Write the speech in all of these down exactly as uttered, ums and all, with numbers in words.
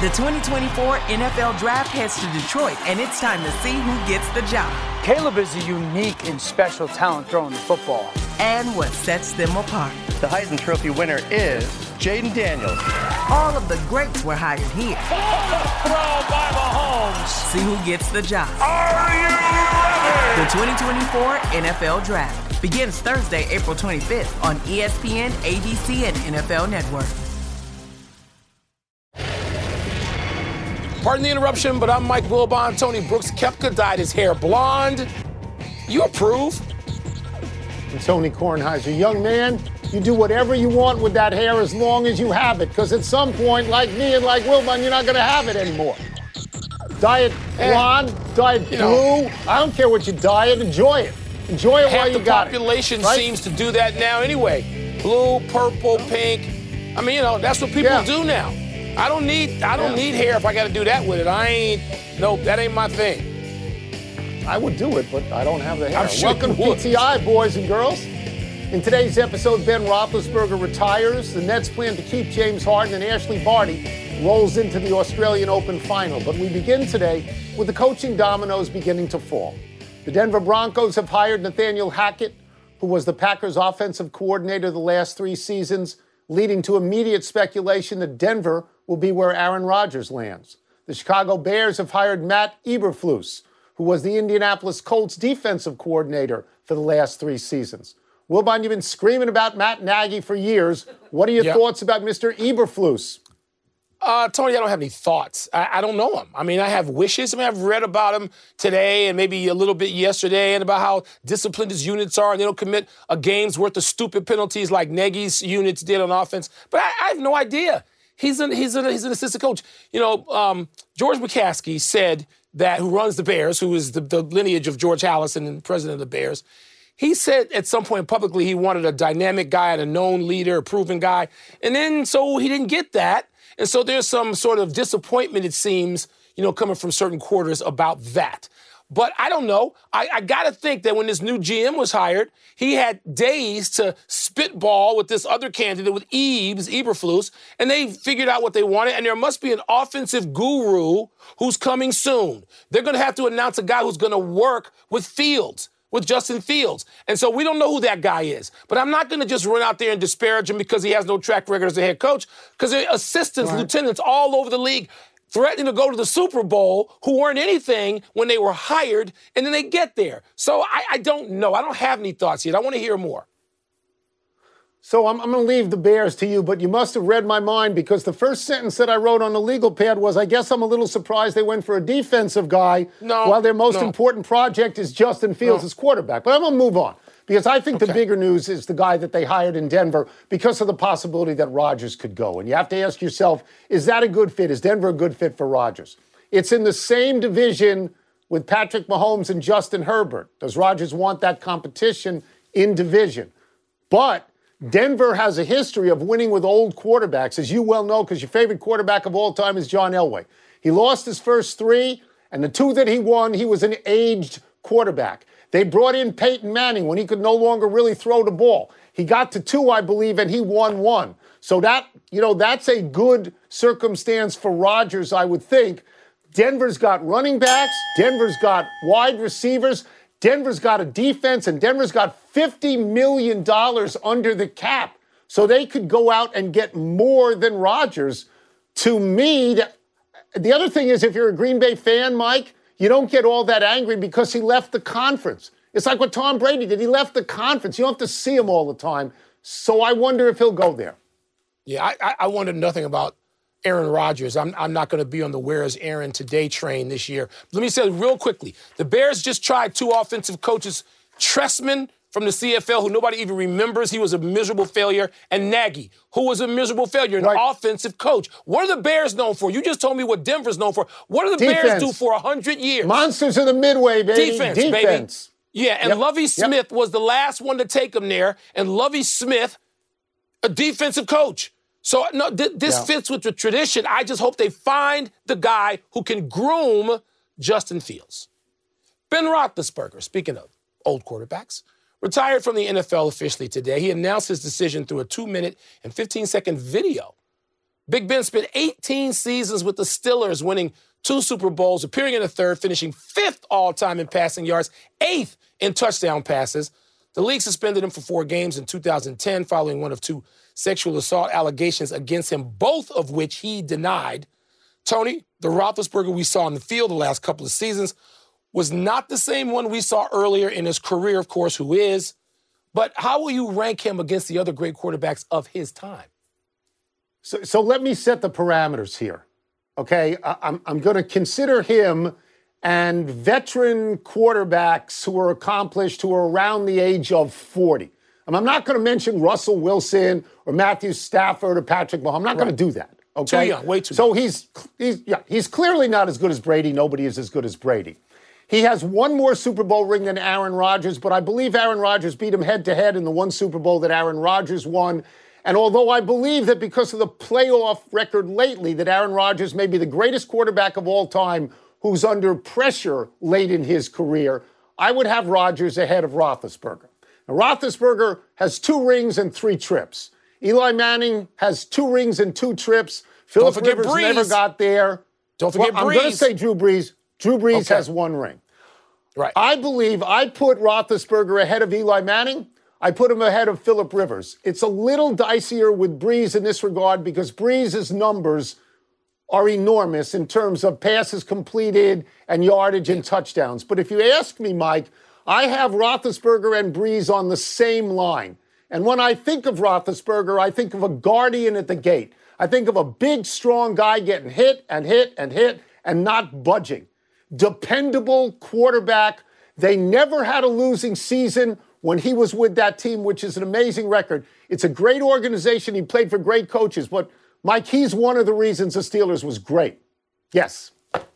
The twenty twenty-four N F L Draft heads to Detroit, and it's time to see who gets the job. Caleb is a unique and special talent throwing the football. And what sets them apart. The Heisman Trophy winner is Jaden Daniels. All of the greats were hired here. Throw by Mahomes. See who gets the job. Are you ready? The twenty twenty-four N F L Draft begins Thursday, April twenty-fifth on E S P N, A B C, and N F L Network. Pardon the interruption, but I'm Mike Wilbon. Tony Brooks Koepka dyed his hair blonde. You approve? And Tony Kornheiser, young man, you do whatever you want with that hair as long as you have it, because at some point, like me and like Wilbon, you're not going to have it anymore. Dye it blonde, dye it blue. Know, I don't care what you dye it. Enjoy it. Enjoy it while you got it. Half the population right? seems to do that now anyway. Blue, purple, pink. I mean, you know, that's what people yeah. do now. I don't need I don't yeah. need hair if I got to do that with it. I ain't, nope, that ain't my thing. I would do it, but I don't have the hair. Sure Welcome to P T I, boys and girls. In today's episode, Ben Roethlisberger retires. The Nets plan to keep James Harden, and Ashley Barty rolls into the Australian Open final. But we begin today with the coaching dominoes beginning to fall. The Denver Broncos have hired Nathaniel Hackett, who was the Packers' offensive coordinator the last three seasons, leading to immediate speculation that Denver will be where Aaron Rodgers lands. The Chicago Bears have hired Matt Eberflus, who was the Indianapolis Colts defensive coordinator for the last three seasons. Wilbon, you've been screaming about Matt Nagy for years. What are your yep. thoughts about Mister Eberflus? Uh, Tony, I don't have any thoughts. I, I don't know him. I mean, I have wishes. I mean, I've read about him today and maybe a little bit yesterday and about how disciplined his units are and they don't commit a game's worth of stupid penalties like Nagy's units did on offense. But I, I have no idea. He's an, he's, an, he's an assistant coach. You know, um, George McCaskey said that, who runs the Bears, who is the, the lineage of George Allison and president of the Bears, he said at some point publicly he wanted a dynamic guy and a known leader, a proven guy. And then so he didn't get that. And so there's some sort of disappointment, it seems, you know, coming from certain quarters about that. But I don't know. I, I got to think that when this new G M was hired, he had days to spitball with this other candidate, with Ebes, Eberflus, and they figured out what they wanted. And there must be an offensive guru who's coming soon. They're going to have to announce a guy who's going to work with Fields, with Justin Fields. And so we don't know who that guy is. But I'm not going to just run out there and disparage him because he has no track record as a head coach, because there are assistants, right. lieutenants all over the league threatening to go to the Super Bowl who weren't anything when they were hired, and then they get there. So I, I don't know. I don't have any thoughts yet. I want to hear more. So I'm, I'm going to leave the Bears to you, but you must have read my mind, because the first sentence that I wrote on the legal pad was, I guess I'm a little surprised they went for a defensive guy no, while their most no. important project is Justin Fields no. as quarterback. But I'm going to move on, because I think okay. the bigger news is the guy that they hired in Denver because of the possibility that Rodgers could go. And you have to ask yourself, is that a good fit? Is Denver a good fit for Rodgers? It's in the same division with Patrick Mahomes and Justin Herbert. Does Rodgers want that competition in division? But Denver has a history of winning with old quarterbacks, as you well know, because your favorite quarterback of all time is John Elway. He lost his first three, and the two that he won, he was an aged quarterback. They brought in Peyton Manning when he could no longer really throw the ball. He got to two, I believe, and he won one. So that, you know, that's a good circumstance for Rodgers, I would think. Denver's got running backs. Denver's got wide receivers. Denver's got a defense, and Denver's got fifty million dollars under the cap. So they could go out and get more than Rodgers. To me, the, the other thing is, if you're a Green Bay fan, Mike, you don't get all that angry because he left the conference. It's like what Tom Brady did. He left the conference. You don't have to see him all the time. So I wonder if he'll go there. Yeah, I, I wonder nothing about Aaron Rodgers. I'm, I'm not going to be on the Where's Aaron Today train this year. Let me say real quickly, the Bears just tried two offensive coaches, Trestman from the C F L, who nobody even remembers. He was a miserable failure. And Nagy, who was a miserable failure, an right. offensive coach. What are the Bears known for? You just told me what Denver's known for. What do the Defense. Bears do for one hundred years? Monsters of the Midway, baby. Defense, Defense. baby. Yeah, and yep. Lovie Smith yep. was the last one to take him there. And Lovie Smith, a defensive coach. So no, th- this yeah. fits with the tradition. I just hope they find the guy who can groom Justin Fields. Ben Roethlisberger, speaking of old quarterbacks, retired from the N F L officially today. He announced his decision through a two-minute and fifteen-second video Big Ben spent eighteen seasons with the Steelers, winning two Super Bowls, appearing in the third, finishing fifth all-time in passing yards, eighth in touchdown passes. The league suspended him for four games in two thousand ten following one of two sexual assault allegations against him, both of which he denied. Tony, the Roethlisberger we saw on the field the last couple of seasons was not the same one we saw earlier in his career, of course, who is. But how will you rank him against the other great quarterbacks of his time? So, so let me set the parameters here, okay? I, I'm, I'm going to consider him and veteran quarterbacks who are accomplished, who are around the age of forty. I'm not going to mention Russell Wilson or Matthew Stafford or Patrick Mahomes. I'm not right. going to do that. Okay, too young, way too so young. he's he's yeah he's clearly not as good as Brady. Nobody is as good as Brady. He has one more Super Bowl ring than Aaron Rodgers, but I believe Aaron Rodgers beat him head to head in the one Super Bowl that Aaron Rodgers won. And although I believe that because of the playoff record lately, that Aaron Rodgers may be the greatest quarterback of all time who's under pressure late in his career, I would have Rodgers ahead of Roethlisberger. Now, Roethlisberger has two rings and three trips. Eli Manning has two rings and two trips. Philip Rivers Breeze. never got there. Don't forget well, I'm Breeze. going to say Drew Brees. Drew Brees okay. has one ring. Right. I believe I put Roethlisberger ahead of Eli Manning. I put him ahead of Philip Rivers. It's a little dicier with Brees in this regard because Brees' numbers are enormous in terms of passes completed and yardage and touchdowns. But if you ask me, Mike, I have Roethlisberger and Brees on the same line. And when I think of Roethlisberger, I think of a guardian at the gate. I think of a big, strong guy getting hit and hit and hit and not budging. Dependable quarterback. They never had a losing season when he was with that team, which is an amazing record. It's a great organization. He played for great coaches. But, Mike, he's one of the reasons the Steelers was great. Yes.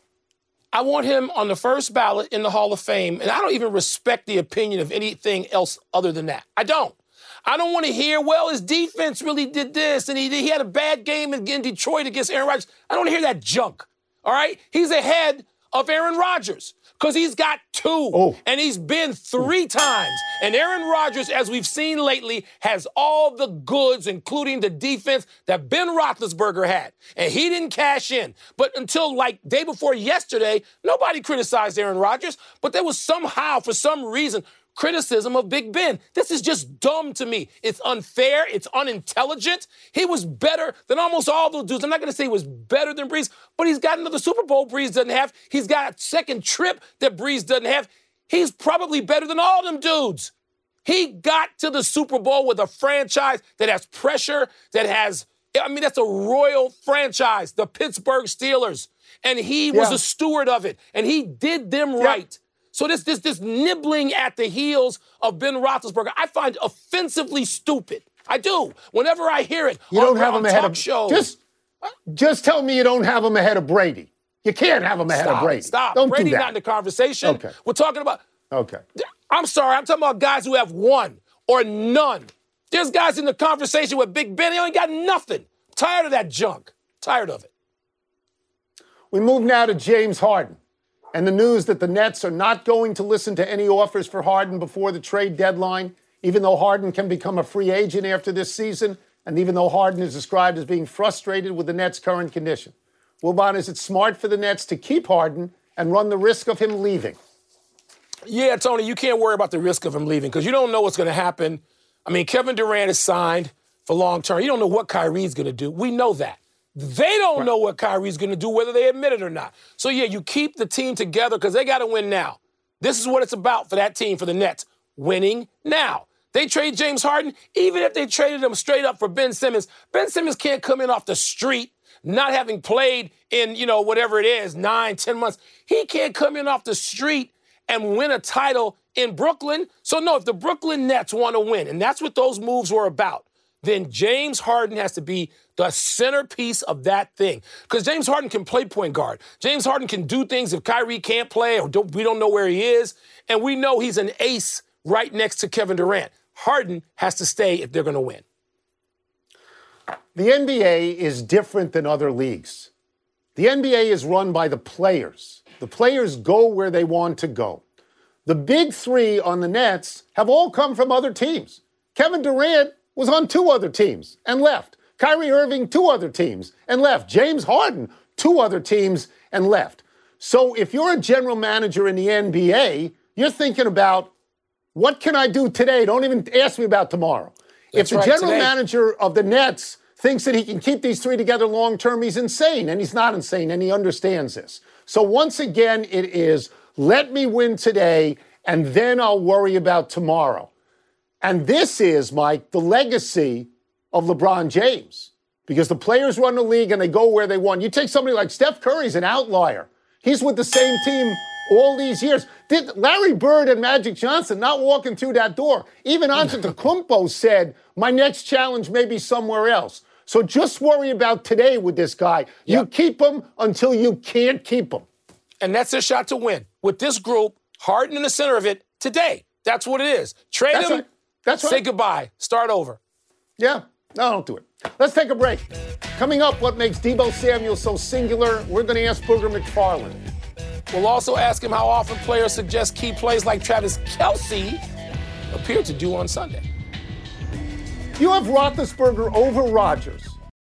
I want him on the first ballot in the Hall of Fame, and I don't even respect the opinion of anything else other than that. I don't. I don't want to hear, well, his defense really did this, and he, he had a bad game in Detroit against Aaron Rodgers. I don't want to hear that junk, all right? He's ahead of Aaron Rodgers because he's got two, oh. and he's been three times. And Aaron Rodgers, as we've seen lately, has all the goods, including the defense that Ben Roethlisberger had, and he didn't cash in. But until, like, day before yesterday, nobody criticized Aaron Rodgers, but there was somehow, for some reason, criticism of Big Ben. This is just dumb to me. It's unfair. It's unintelligent. He was better than almost all those dudes. I'm not going to say he was better than Brees, but he's got another Super Bowl Brees doesn't have. He's got a second trip that Brees doesn't have. He's probably better than all them dudes. He got to the Super Bowl with a franchise that has pressure, that has, I mean, that's a royal franchise, the Pittsburgh Steelers. And he was yeah. a steward of it, and he did them yeah. right. So this, this, this nibbling at the heels of Ben Roethlisberger, I find offensively stupid. I do. Whenever I hear it you on, don't have on him ahead talk of, shows. Just, just tell me you don't have him ahead of Brady. You can't have him ahead stop, of Brady. Stop. Don't Brady's do that. not in the conversation. Okay. We're talking about... Okay. I'm sorry. I'm talking about guys who have one or none. There's guys in the conversation with Big Ben. They ain't got nothing. I'm tired of that junk. Tired of it. We move now to James Harden and the news that the Nets are not going to listen to any offers for Harden before the trade deadline, even though Harden can become a free agent after this season, and even though Harden is described as being frustrated with the Nets' current condition. Wilbon, is it smart for the Nets to keep Harden and run the risk of him leaving? Yeah, Tony, you can't worry about the risk of him leaving because you don't know what's going to happen. I mean, Kevin Durant is signed for long term. You don't know what Kyrie's going to do. We know that. They don't right. know what Kyrie's going to do, whether they admit it or not. So, yeah, you keep the team together because they got to win now. This is what it's about for that team, for the Nets, winning now. They trade James Harden, even if they traded him straight up for Ben Simmons. Ben Simmons can't come in off the street, not having played in, you know, whatever it is, nine, ten months. He can't come in off the street and win a title in Brooklyn. So, no, if the Brooklyn Nets want to win, and that's what those moves were about, then James Harden has to be the centerpiece of that thing. Because James Harden can play point guard. James Harden can do things if Kyrie can't play or don't, we don't know where he is. And we know he's an ace right next to Kevin Durant. Harden has to stay if they're going to win. The N B A is different than other leagues. The N B A is run by the players. The players go where they want to go. The big three on the Nets have all come from other teams. Kevin Durant was on two other teams and left. Kyrie Irving, two other teams and left. James Harden, two other teams and left. So if you're a general manager in the N B A, you're thinking about, what can I do today? Don't even ask me about tomorrow. That's if the right, general today. manager of the Nets thinks that he can keep these three together long term, he's insane. And he's not insane, and he understands this. So once again, it is, let me win today, and then I'll worry about tomorrow. And this is, Mike, the legacy of LeBron James. Because the players run the league and they go where they want. You take somebody like Steph Curry's an outlier. He's with the same team all these years. Did Larry Bird and Magic Johnson not walking through that door? Even Antetokounmpo said, my next challenge may be somewhere else. So just worry about today with this guy. You Yep. keep him until you can't keep him. And that's their shot to win. With this group, Harden in the center of it, today. That's what it is. Trade That's him, right. That's say right. goodbye, start over. Yeah, no, don't do it. Let's take a break. Coming up, what makes Deebo Samuel so singular? We're going to ask Booger McFarland. We'll also ask him how often players suggest key plays like Travis Kelce appeared to do on Sunday. You have Roethlisberger over Rodgers.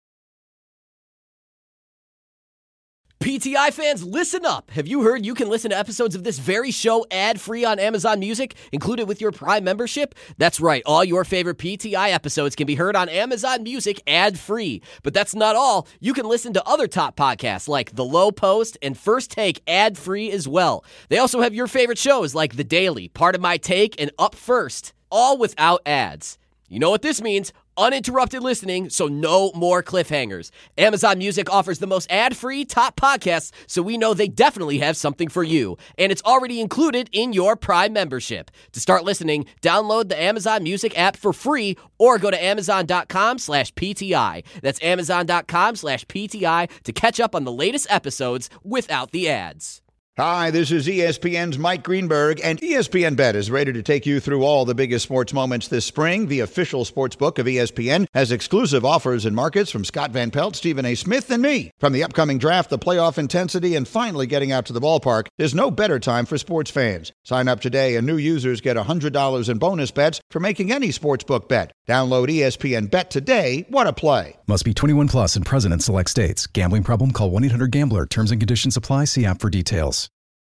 P T I fans, listen up. Have you heard you can listen to episodes of this very show ad-free on Amazon Music, included with your Prime membership? That's right. All your favorite P T I episodes can be heard on Amazon Music ad-free. But that's not all. You can listen to other top podcasts like The Low Post and First Take ad-free as well. They also have your favorite shows like The Daily, Part of My Take, and Up First, all without ads. You know what this means? Uninterrupted listening, so no more cliffhangers. Amazon Music offers the most ad-free top podcasts, so we know they definitely have something for you. And it's already included in your Prime membership. To start listening, download the Amazon Music app for free or go to amazon.com slash PTI. That's amazon.com slash PTI to catch up on the latest episodes without the ads. Hi, this is E S P N's Mike Greenberg, and E S P N Bet is ready to take you through all the biggest sports moments this spring. The official sports book of E S P N has exclusive offers and markets from Scott Van Pelt, Stephen A. Smith, and me. From the upcoming draft, the playoff intensity, and finally getting out to the ballpark, there's no better time for sports fans. Sign up today, and new users get one hundred dollars in bonus bets for making any sportsbook bet. Download E S P N Bet today. What a play. Must be twenty-one plus and present in select states. Gambling problem? Call one eight hundred gambler. Terms and conditions apply. See app for details.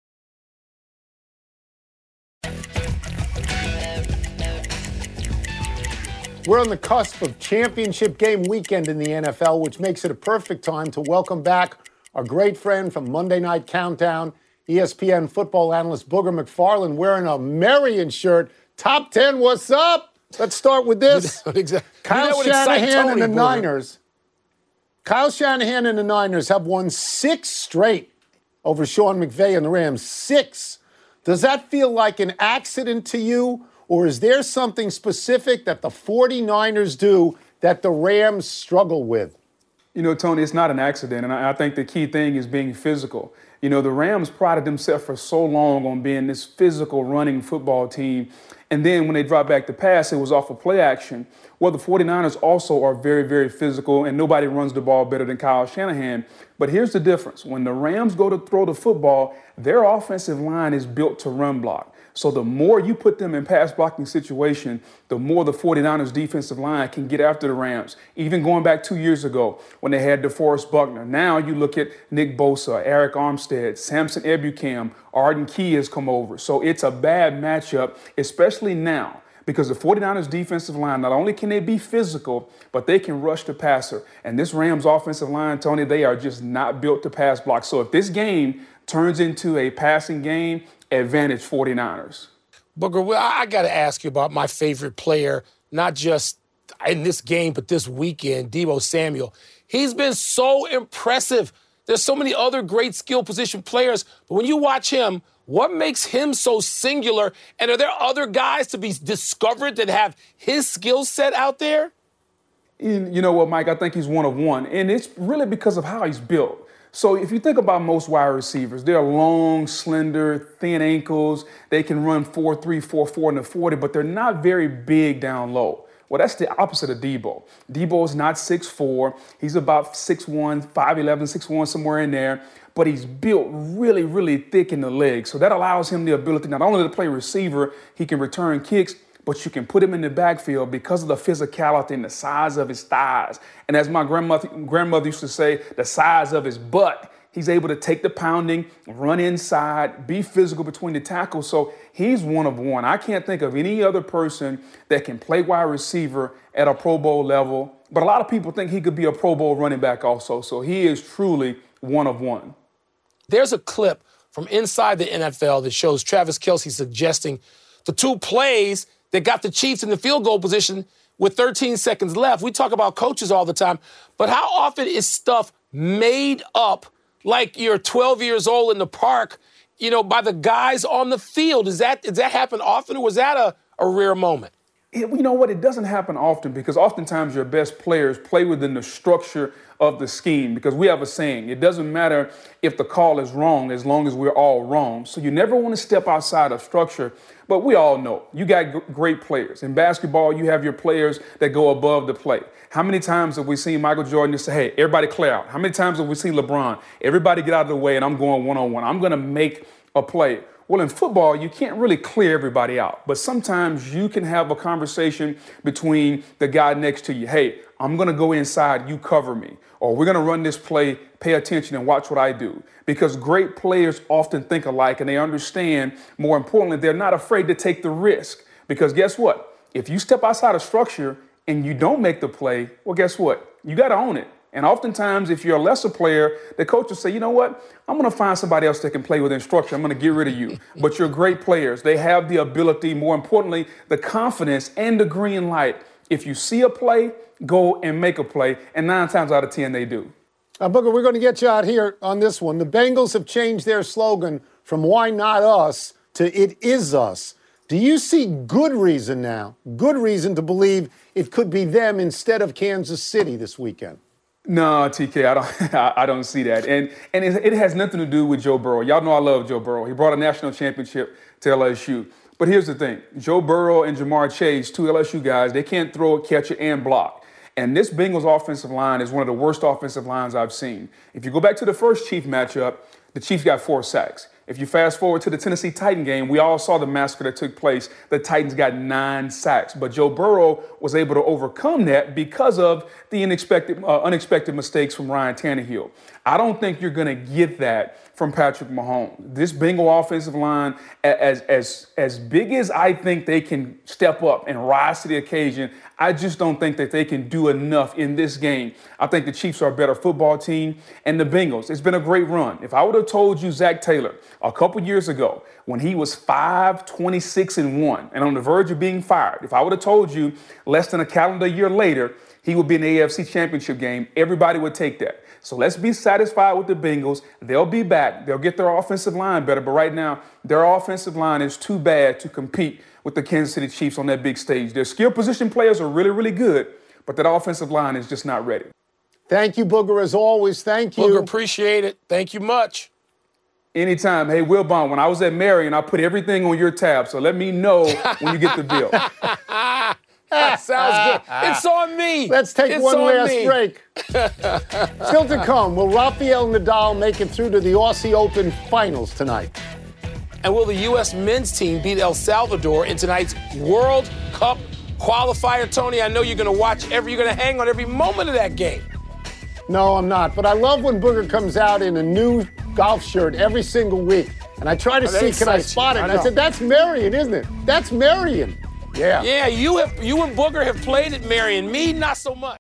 We're on the cusp of championship game weekend in the N F L, which makes it a perfect time to welcome back our great friend from Monday Night Countdown, E S P N football analyst Booger McFarland, wearing a Marion shirt. Top ten, what's up? Let's start with this. Exactly. Kyle Shanahan and the Niners. Kyle Shanahan and the Niners have won six straight over Sean McVay and the Rams. Six. Does that feel like an accident to you? Or is there something specific that the 49ers do that the Rams struggle with? You know, Tony, it's not an accident, and I, I think the key thing is being physical. You know, the Rams prided themselves for so long on being this physical running football team, and then when they dropped back to pass, it was off of play action. Well, the 49ers also are very, very physical, and nobody runs the ball better than Kyle Shanahan. But here's the difference. When the Rams go to throw the football, their offensive line is built to run block. So the more you put them in pass blocking situation, the more the 49ers defensive line can get after the Rams. Even going back two years ago when they had DeForest Buckner. Now you look at Nick Bosa, Eric Armstead, Samson Ebukam, Arden Key has come over. So it's a bad matchup, especially now, because the 49ers defensive line, not only can they be physical, but they can rush the passer. And this Rams offensive line, Tony, they are just not built to pass block. So if this game turns into a passing game, advantage 49ers. Booger, well, I got to ask you about my favorite player, not just in this game, but this weekend, Deebo Samuel. He's been so impressive. There's so many other great skill position players, but when you watch him, what makes him so singular? And are there other guys to be discovered that have his skill set out there? You know what, Mike? I think he's one of one, and it's really because of how he's built. So if you think about most wide receivers, they're long, slender, thin ankles. They can run four three, four four in the forty, but they're not very big down low. Well, that's the opposite of Deebo. Deebo is not six four. He's about six one, five eleven, six one, somewhere in there. But he's built really, really thick in the legs. So that allows him the ability not only to play receiver, he can return kicks, but you can put him in the backfield because of the physicality and the size of his thighs. And as my grandmother, grandmother used to say, the size of his butt. He's able to take the pounding, run inside, be physical between the tackles. So he's one of one. I can't think of any other person that can play wide receiver at a Pro Bowl level. But a lot of people think he could be a Pro Bowl running back also. So he is truly one of one. There's a clip from inside the N F L that shows Travis Kelce suggesting the two plays that got the Chiefs in the field goal position with thirteen seconds left. We talk about coaches all the time, but how often is stuff made up like you're twelve years old in the park, you know, by the guys on the field? Does that, does that happen often, or was that a, a rare moment? It, you know what? It doesn't happen often because oftentimes your best players play within the structure of the scheme, because we have a saying, it doesn't matter if the call is wrong as long as we're all wrong. So you never want to step outside of structure. But we all know you got g- great players. In basketball, you have your players that go above the play. How many times have we seen Michael Jordan just say, hey, everybody clear out? How many times have we seen LeBron, everybody get out of the way and I'm going one-on-one. I'm going to make a play. Well, in football, you can't really clear everybody out. But sometimes you can have a conversation between the guy next to you. Hey, I'm going to go inside, you cover me. Or we're going to run this play, pay attention and watch what I do. Because great players often think alike and they understand, more importantly, they're not afraid to take the risk. Because guess what? If you step outside of structure and you don't make the play, well, guess what? You got to own it. And oftentimes, if you're a lesser player, the coach will say, you know what? I'm going to find somebody else that can play within structure. I'm going to get rid of you. But you're great players. They have the ability, more importantly, the confidence and the green light. If you see a play, go and make a play. And nine times out of ten, they do. Uh, Booger, we're going to get you out here on this one. The Bengals have changed their slogan from "Why not us" to "It is us." Do you see good reason now, good reason to believe it could be them instead of Kansas City this weekend? No, T K, I don't. I don't see that, and and it, it has nothing to do with Joe Burrow. Y'all know I love Joe Burrow. He brought a national championship to L S U. But here's the thing: Joe Burrow and Jamar Chase, two L S U guys, they can't throw it, catch it, and block. And this Bengals offensive line is one of the worst offensive lines I've seen. If you go back to the first Chief matchup, the Chiefs got four sacks. If you fast forward to the Tennessee Titan game, we all saw the massacre that took place. The Titans got nine sacks. But Joe Burrow was able to overcome that because of the unexpected, uh, unexpected mistakes from Ryan Tannehill. I don't think you're going to get that from Patrick Mahomes. This Bengal offensive line, as, as, as big as I think they can step up and rise to the occasion, I just don't think that they can do enough in this game. I think the Chiefs are a better football team. And the Bengals, it's been a great run. If I would have told you Zach Taylor a couple years ago when he was five twenty-six and one and on the verge of being fired, if I would have told you less than a calendar year later he would be in the A F C Championship game, everybody would take that. So let's be satisfied with the Bengals. They'll be back. They'll get their offensive line better. But right now, their offensive line is too bad to compete with the Kansas City Chiefs on that big stage. Their skill position players are really, really good, but that offensive line is just not ready. Thank you, Booger, as always. Thank you. Booger, appreciate it. Thank you much. Anytime. Hey, Wilbon, when I was at Marion, I put everything on your tab, so let me know when you get the bill. Sounds good. It's on me. Let's take it's one on last me. break. Still to come, will Rafael Nadal make it through to the Aussie Open finals tonight? And will the U S men's team beat El Salvador in tonight's World Cup qualifier? Tony, I know you're going to watch every, you're going to hang on every moment of that game. No, I'm not. But I love when Booger comes out in a new golf shirt every single week. And I try to oh, see, can I spot it? I and I said, that's Marion, isn't it? That's Marion. Yeah. Yeah, you have you and Booger have played at Marion. Me, not so much.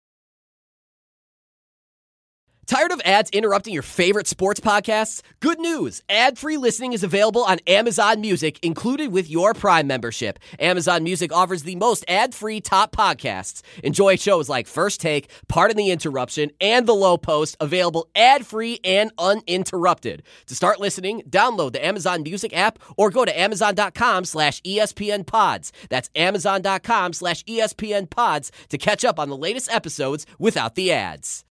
Tired of ads interrupting your favorite sports podcasts? Good news. Ad-free listening is available on Amazon Music, included with your Prime membership. Amazon Music offers the most ad-free top podcasts. Enjoy shows like First Take, Pardon the Interruption, and The Low Post, available ad-free and uninterrupted. To start listening, download the Amazon Music app or go to amazon.com slash ESPN pods. That's amazon.com slash ESPN pods to catch up on the latest episodes without the ads.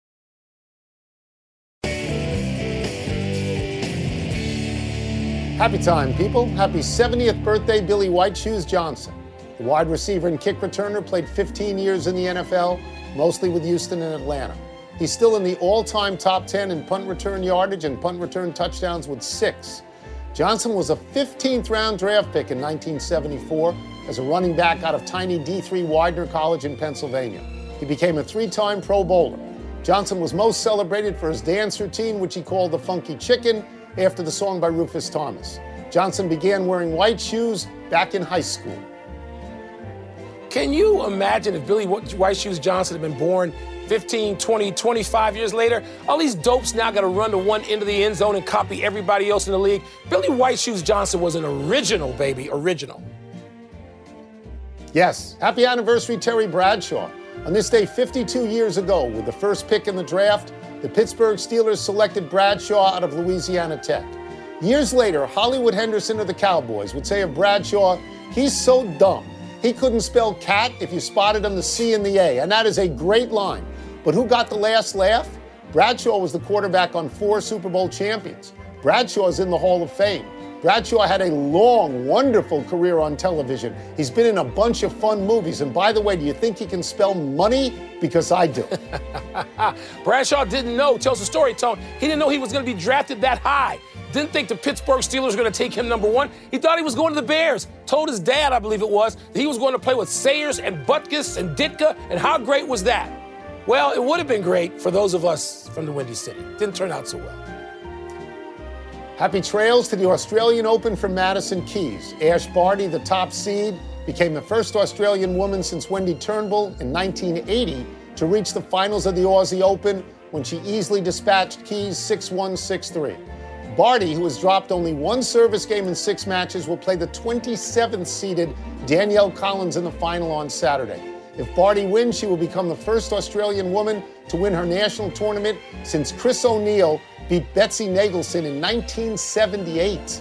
Happy time, people. Happy seventieth birthday, Billy White Shoes Johnson. The wide receiver and kick returner played fifteen years in the N F L, mostly with Houston and Atlanta. He's still in the all-time top ten in punt return yardage and punt return touchdowns with six. Johnson was a fifteenth round draft pick in nineteen seventy-four as a running back out of tiny D three Widener College in Pennsylvania. He became a three-time Pro Bowler. Johnson was most celebrated for his dance routine, which he called the Funky Chicken, after the song by Rufus Thomas. Johnson began wearing white shoes back in high school. Can you imagine if Billy White Shoes Johnson had been born fifteen, twenty, twenty-five years later? All these dopes now got to run to one end of the end zone and copy everybody else in the league. Billy White Shoes Johnson was an original, baby, original. Yes. Happy anniversary, Terry Bradshaw. On this day fifty-two years ago, with the first pick in the draft, the Pittsburgh Steelers selected Bradshaw out of Louisiana Tech. Years later, Hollywood Henderson of the Cowboys would say of Bradshaw, he's so dumb. He couldn't spell cat if you spotted him the C and the A, and that is a great line. But who got the last laugh? Bradshaw was the quarterback on four Super Bowl champions. Bradshaw is in the Hall of Fame. Bradshaw had a long, wonderful career on television. He's been in a bunch of fun movies. And by the way, do you think he can spell money? Because I do. Bradshaw didn't know, tells the story, Tone. He didn't know he was going to be drafted that high. Didn't think the Pittsburgh Steelers were going to take him number one. He thought he was going to the Bears. Told his dad, I believe it was, that he was going to play with Sayers and Butkus and Ditka. And how great was that? Well, it would have been great for those of us from the Windy City. Didn't turn out so well. Happy trails to the Australian Open from Madison Keys. Ash Barty, the top seed, became the first Australian woman since Wendy Turnbull in nineteen eighty to reach the finals of the Aussie Open when she easily dispatched Keys six one, six three. Barty, who has dropped only one service game in six matches, will play the twenty-seventh seeded Danielle Collins in the final on Saturday. If Barty wins, she will become the first Australian woman to win her national tournament since Chris O'Neill beat Betsy Nagelson in nineteen seventy-eight.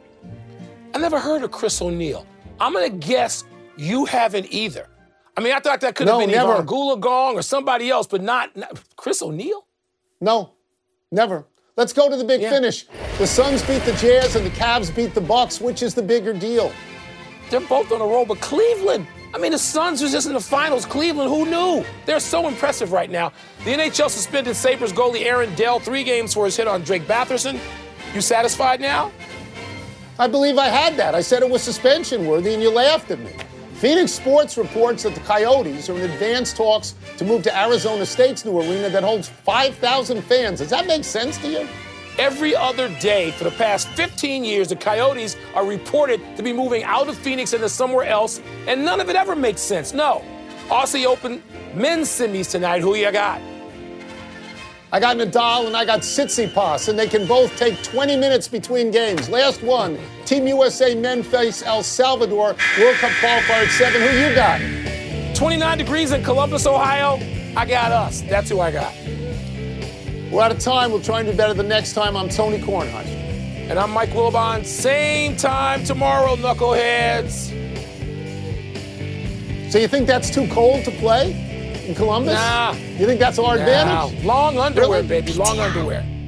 I never heard of Chris O'Neill. I'm going to guess you haven't either. I mean, I thought that could have no, been never. either Goolagong or somebody else, but not, not Chris O'Neill? No, never. Let's go to the big yeah. finish. The Suns beat the Jazz and the Cavs beat the Bucks. Which is the bigger deal? They're both on a roll, but Cleveland, I mean, the Suns was just in the finals. Cleveland, who knew? They're so impressive right now. The N H L suspended Sabres goalie Aaron Dell three games for his hit on Drake Batherson. You satisfied now? I believe I had that. I said it was suspension worthy, and you laughed at me. Phoenix Sports reports that the Coyotes are in advanced talks to move to Arizona State's new arena that holds five thousand fans. Does that make sense to you? Every other day for the past fifteen years, the Coyotes are reported to be moving out of Phoenix into somewhere else, and none of it ever makes sense. No. Aussie Open men's semis tonight. Who you got? I got Nadal and I got Tsitsipas, and they can both take twenty minutes between games. Last one, Team U S A men face El Salvador, World Cup qualifier at seven. Who you got? twenty-nine degrees in Columbus, Ohio. I got us. That's who I got. We're out of time. We'll try and do better the next time. I'm Tony Kornheiser. And I'm Mike Wilbon. Same time tomorrow, knuckleheads. So you think that's too cold to play in Columbus? Nah. You think that's our nah. advantage? Long underwear, Really? baby. Long underwear.